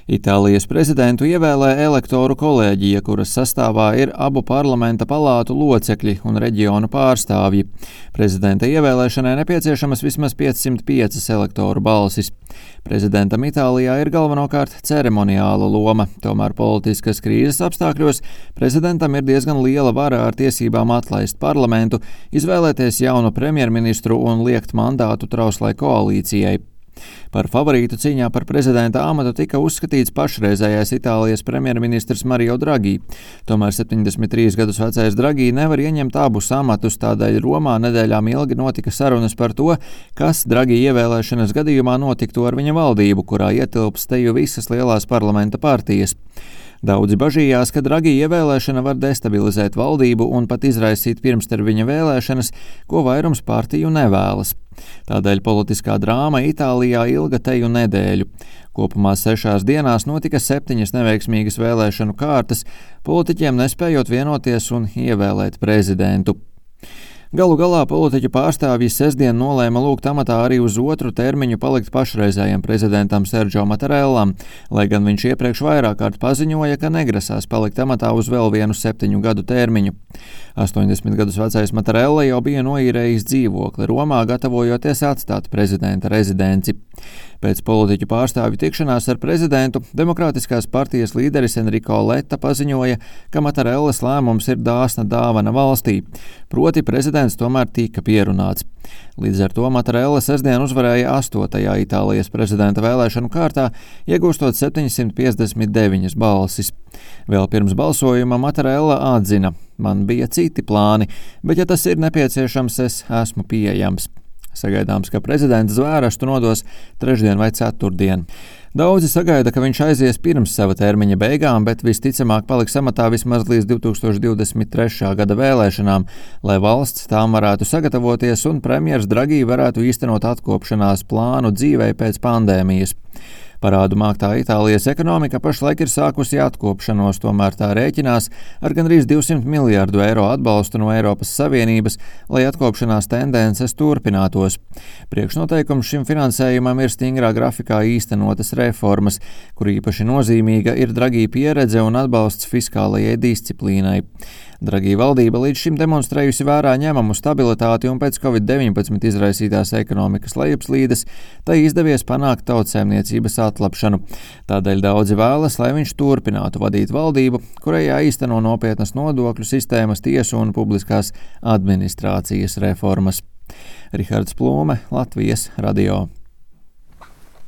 Itālijas prezidentu ievēlē elektoru kolēģija, kuras sastāvā ir abu parlamenta palātu locekļi un reģionu pārstāvji. Prezidenta ievēlēšanai nepieciešamas vismaz 505 elektoru balsis. Prezidentam Itālijā ir galvenokārt ceremoniāla loma, tomēr politiskas krīzes apstākļos prezidentam ir diezgan liela vara ar tiesībām atlaist parlamentu, izvēlēties jaunu premjerministru un liekt mandātu trauslai koalīcijai. Par favorītu cīņā par prezidenta amatu tika uzskatīts pašreizējais Itālijas premjerministrs Mario Draghi. Tomēr 73 gadus vecais Draghi nevar ieņemt abus amatus, tādēļ Romā nedēļām ilgi notika sarunas par to, kas Draghi ievēlēšanas gadījumā notiktu ar viņa valdību, kurā ietilps teju visas lielās parlamenta partijas. Daudzi bažījās, ka Draghi ievēlēšana var destabilizēt valdību un pat izraisīt pirmstermiņa vēlēšanas, ko vairums partiju nevēlas. Tādēļ politiskā drāma Itālijā ilga teju nedēļu. Kopumā 6 dienās notika 7 neveiksmīgas vēlēšanu kārtas, politiķiem nespējot vienoties un ievēlēt prezidentu. Galu galā politiķu pārstāvji sestdien nolēma lūgt amatā arī uz otru termiņu palikt pašreizējiem prezidentam Sergio Mattarellam, lai gan viņš iepriekš vairāk kārt paziņoja, ka negrasās palikt amatā uz vēl vienu 7 gadu termiņu. 80 gadus vecais Mattarella jau bija noīrējis dzīvokli Romā, gatavojoties atstāt prezidenta rezidenci. Pēc politiķu pārstāvju tikšanās ar prezidentu Demokrātiskās partijas līderis Enrico Letta paziņoja, ka Mattarellas lēmums ir dāsna dāvana valstī, proti prezidents tomēr tika pierunāts. Līdz ar to Mattarella sestdien uzvarēja 8. Itālijas prezidenta vēlēšanu kārtā, iegūstot 759 balsis. Vēl pirms balsojuma Mattarella atzina: "Man bija citi plāni, bet ja tas ir nepieciešams, es esmu pieejams." Sagaidāms, ka prezidents zvērestu nodos trešdien vai ceturtdien. Daudzi sagaida, ka viņš aizies pirms sava termiņa beigām, bet visticamāk paliks amatā vismaz līdz 2023. gada vēlēšanām, lai valsts tām varētu sagatavoties un premjers Draghi varētu īstenot atkopšanās plānu dzīvei pēc pandēmijas. Parādu māktā Itālijas ekonomika pašlaik ir sākusi atkopšanos, tomēr tā rēķinās ar gandrīz 200 miljārdu eiro atbalstu no Eiropas Savienības, lai atkopšanās tendences turpinātos. Priekšnoteikums šim finansējumam ir stingrā grafikā īstenotas reformas, kur īpaši nozīmīga ir Draghi pieredze un atbalsts fiskālajai disciplīnai. Draghi valdība līdz šim demonstrējusi vērā ņemamu stabilitāti un pēc Covid-19 izraisītās ekonomikas lejupslīdes, tai izdevies panākt tautsēmniecības atlapšanu. Tādēļ daudzi vēlas, lai viņš turpinātu vadīt valdību, kurai jāīsteno nopietnas nodokļu sistēmas, tiesu un publiskās administrācijas reformas. Rihards Plūme, Latvijas radio.